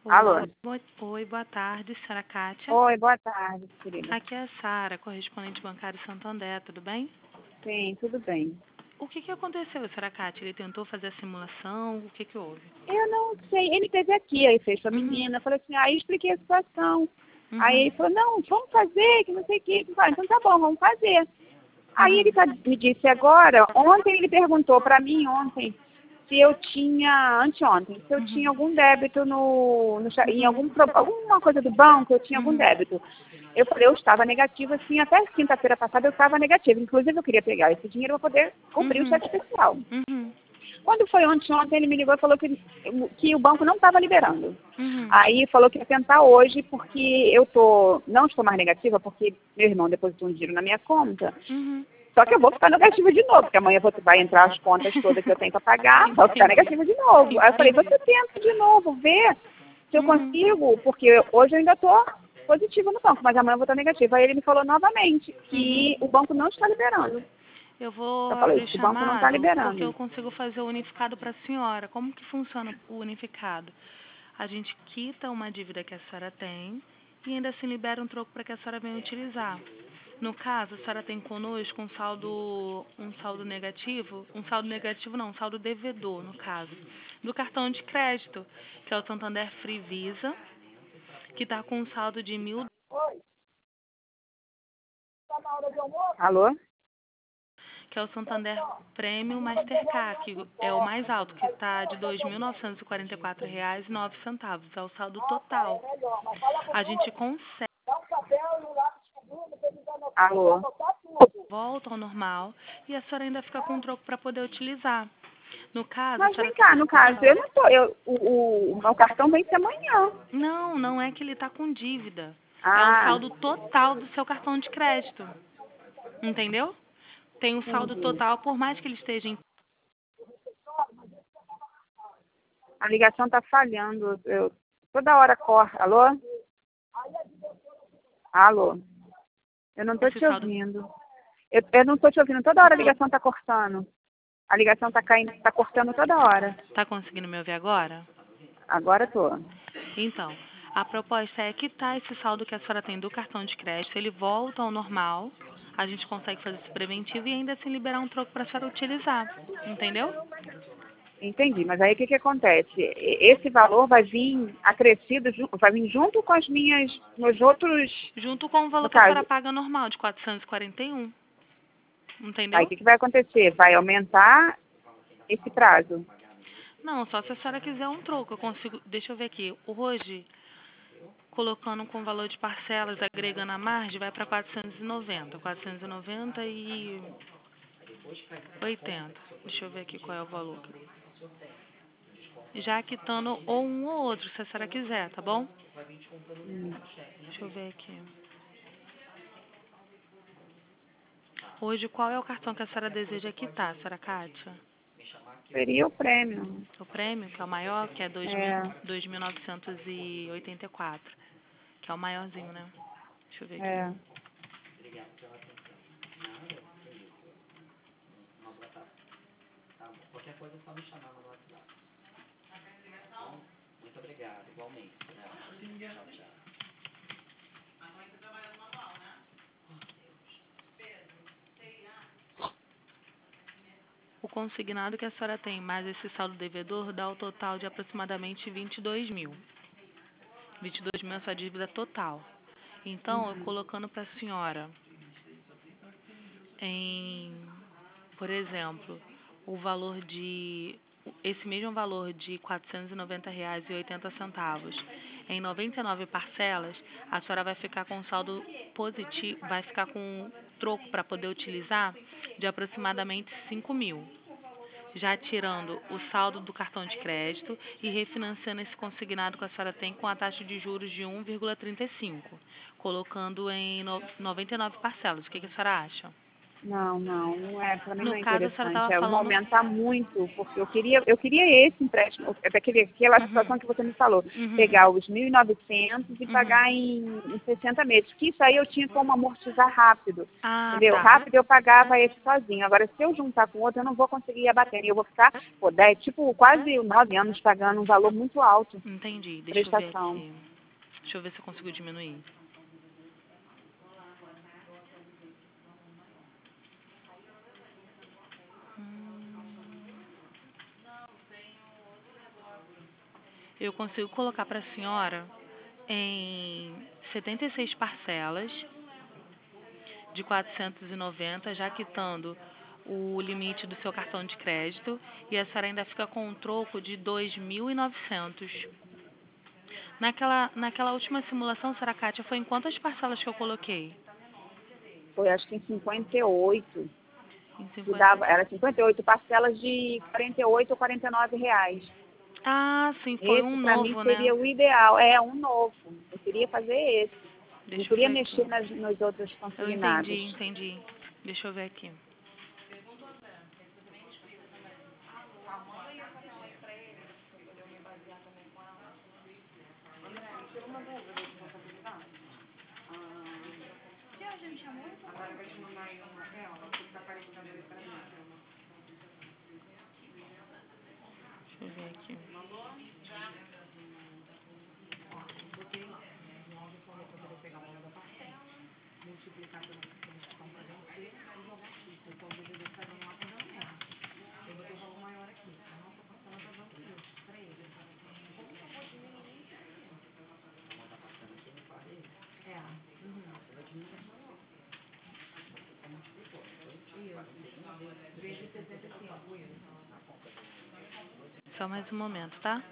Alô? Oi, boa tarde, senhora Kátia. Oi, boa tarde, querida. Aqui é a Sara, correspondente bancário Santander, tudo bem? Sim, tudo bem. O que aconteceu, senhora Kátia? Ele tentou fazer a simulação, o que houve? Eu não sei, ele esteve aqui, aí fez com a menina, falou assim, aí expliquei a situação. Aí ele falou, não, vamos fazer, que não sei o que. Eu falei, então tá bom, vamos fazer. Aí ele me disse agora, ontem ele perguntou para mim, se eu tinha, anteontem, se eu tinha algum débito em alguma coisa do banco, eu tinha algum débito. Eu falei, eu estava negativa, sim, até quinta-feira passada eu estava negativa. Inclusive eu queria pegar esse dinheiro para poder cumprir o cheque especial. Quando foi ontem, ele me ligou e falou que o banco não estava liberando. Aí falou que ia tentar hoje, porque não estou mais negativa, porque meu irmão depositou um dinheiro na minha conta. Só que eu vou ficar negativa de novo, porque amanhã vai entrar as contas todas que eu tenho para pagar, vou ficar negativa de novo. Aí eu falei, você tenta de novo, ver se eu consigo, porque hoje eu ainda estou positiva no banco, mas amanhã eu vou estar negativa. Aí ele me falou novamente que o banco não está liberando. Eu vou falei, abrir o banco não está chamado liberando. porque eu consigo fazer o unificado para a senhora. Como que funciona o unificado? A gente quita uma dívida que a senhora tem e ainda assim libera um troco para que a senhora venha utilizar. No caso, a senhora tem conosco um saldo negativo, um saldo devedor, no caso, do cartão de crédito, que é o Santander Free Visa, que está com um saldo de 1.000, Alô? que é o Santander Premium Mastercard, que é o mais alto, que está de R$ 2.944,09, é o saldo total. A gente consegue Alô? volta ao normal e a senhora ainda fica com um troco para poder utilizar. No caso, Mas vem cá, no caso, eu não tô, o meu cartão vence amanhã. Não é que ele está com dívida. É o Ah, saldo total do seu cartão de crédito. Entendeu? Tem o saldo entendi. total, por mais que ele esteja em... A ligação tá falhando. Toda hora corre. Alô? Alô? Eu não tô Esse te saldo ouvindo. Eu não tô te ouvindo. Toda hora a ligação tá cortando. A ligação tá caindo, tá cortando toda hora. está conseguindo me ouvir agora? Agora tô. Então, a proposta é quitar esse saldo que a senhora tem do cartão de crédito, ele volta ao normal, a gente consegue fazer esse preventivo e ainda assim liberar um troco para a senhora utilizar. Entendeu? Entendi. Mas aí o que que acontece? Esse valor vai vir acrescido, vai vir junto com meus outros, Junto com o valor no que a senhora caso. paga normal, de 441. Aí o Entendeu? que que vai acontecer? Vai aumentar esse prazo. Não, só se a senhora quiser um troco. Eu consigo. Deixa eu ver aqui. Hoje, colocando com valor de parcelas, agregando a margem, vai para 490. 490 e 80. Deixa eu ver aqui qual é o valor. Já quitando ou um ou outro, se a senhora quiser, tá bom? Deixa eu ver aqui. Hoje, qual é o cartão que a senhora deseja quitar, senhora Kátia? Seria o prêmio. O prêmio, que é o maior, que é É. 2.984, que é o maiorzinho, né? Deixa eu ver aqui. É. O consignado que a senhora tem, mais esse saldo devedor, dá o total de aproximadamente 22 mil. 22 mil é a sua dívida total. Então, eu colocando para a senhora por exemplo, esse mesmo valor de R$ 490,80, em 99 parcelas, a senhora vai ficar com um saldo positivo, vai ficar com um troco para poder utilizar de aproximadamente 5 mil. Já tirando o saldo do cartão de crédito e refinanciando esse consignado que a senhora tem com a taxa de juros de 1,35, colocando em 99 parcelas. O que a senhora acha? Não é, para mim No não é caso, a senhora interessante. estava É, falando... aumentar muito, porque eu queria esse empréstimo, aquela situação que você me falou, pegar os 1.900 e pagar em 60 meses, que isso aí eu tinha como amortizar rápido, entendeu? Tá. Rápido eu pagava esse sozinho. Agora, se eu juntar com outro, eu não vou conseguir abater. Eu vou ficar, quase 9 anos pagando um valor muito alto. Entendi. Deixa eu ver Prestação. aqui. Deixa eu ver se eu consigo diminuir. Eu consigo colocar para a senhora em 76 parcelas de 490, já quitando o limite do seu cartão de crédito, e a senhora ainda fica com um troco de 2.900. Naquela última simulação, senhora Kátia, foi em quantas parcelas que eu coloquei? Foi acho que em 58. Em Que 50... era 58 parcelas de 48 ou 49 reais. Ah, sim, foi um Esse, para mim, novo, né? seria o ideal. É um novo. Eu queria fazer esse. Não Deixa eu queria ver aqui. mexer nos outros Eu consignados. entendi. Deixa eu ver aqui. Deixa eu ver aqui. Só mais um momento, tá?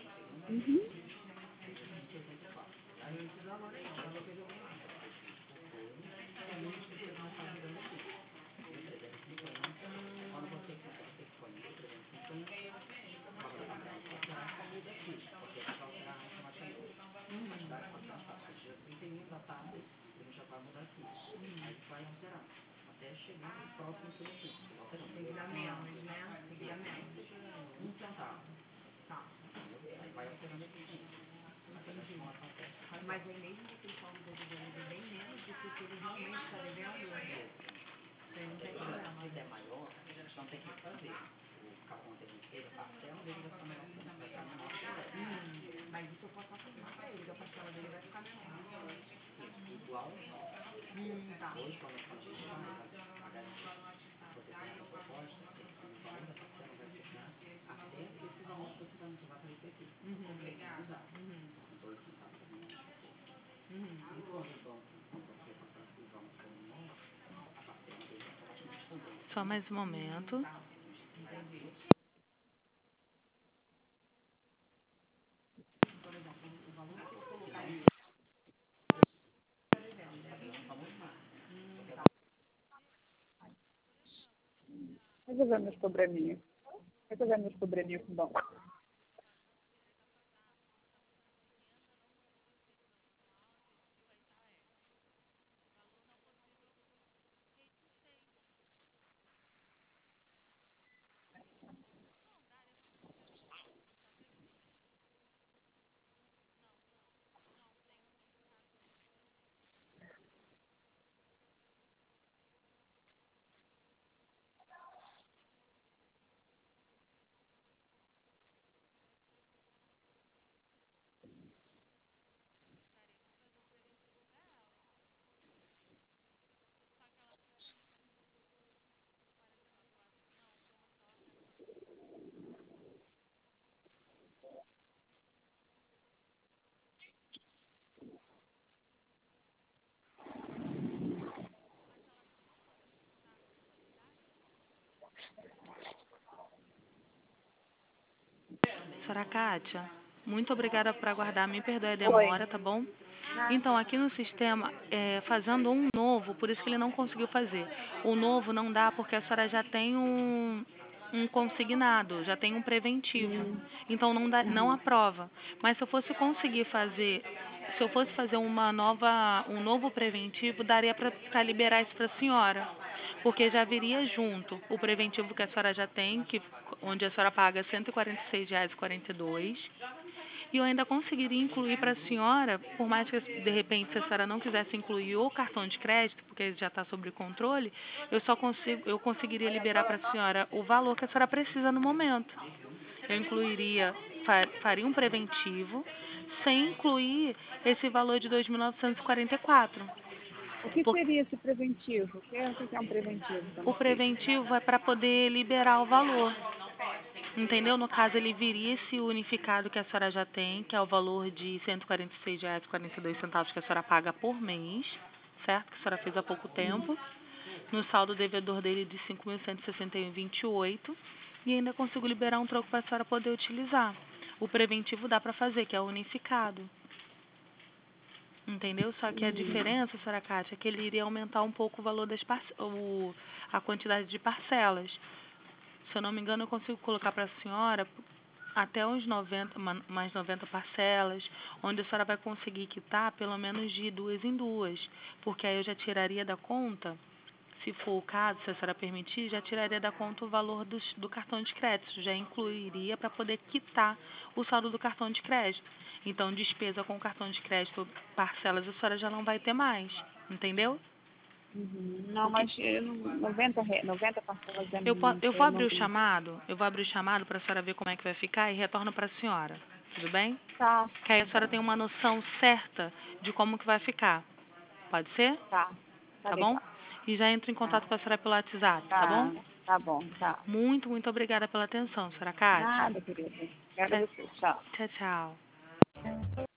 Só mais um momento. Resolver meus probleminhas. Resolver meus probleminhas com o banco. Senhora Kátia, muito obrigada por aguardar. Me perdoe a Oi. demora, tá bom? Então, aqui no sistema, fazendo um novo, por isso que ele não conseguiu fazer. O novo não dá porque a senhora já tem um consignado, já tem um preventivo. Então, não aprova. Mas se eu fosse conseguir fazer, se eu fosse fazer um novo preventivo, daria para liberar isso para a senhora. porque já viria junto o preventivo que a senhora já tem, onde a senhora paga R$ 146,42. E eu ainda conseguiria incluir para a senhora, por mais que de repente se a senhora não quisesse incluir o cartão de crédito, porque ele já está sob controle, eu conseguiria liberar para a senhora o valor que a senhora precisa no momento. Eu incluiria, faria um preventivo, sem incluir esse valor de 2.944. O que seria esse preventivo? O que é um preventivo? O preventivo é para poder liberar o valor. Entendeu? No caso, ele viria esse unificado que a senhora já tem, que é o valor de R$ 146,42 que a senhora paga por mês, certo? Que a senhora fez há pouco tempo. No saldo devedor dele de R$ 5.161,28. E ainda consigo liberar um troco para a senhora poder utilizar. O preventivo dá para fazer, que é o unificado. Entendeu? Só que a diferença, senhora Kátia, é que ele iria aumentar um pouco o valor a quantidade de parcelas. Se eu não me engano, eu consigo colocar para a senhora até uns 90, mais 90 parcelas, onde a senhora vai conseguir quitar pelo menos de 2 em 2, porque aí eu já tiraria da conta, se for o caso, se a senhora permitir, já tiraria da conta o valor do cartão de crédito, já incluiria para poder quitar o saldo do cartão de crédito. Então, despesa com cartão de crédito, parcelas, a senhora já não vai ter mais, entendeu? Não, mas 90 parcelas é Eu muito. vou abrir o chamado para a senhora ver como é que vai ficar e retorno para a senhora, tudo bem? Tá, Que aí a senhora tem uma noção certa de como que vai ficar, pode ser? tá. Tá Tá bom? legal. E já entro em contato com a senhora pelo WhatsApp, tá bom? Tá bom, tá. Muito, muito obrigada pela atenção, senhora Kátia. Nada, querida. Quero você. Tchau. Tchau, tchau.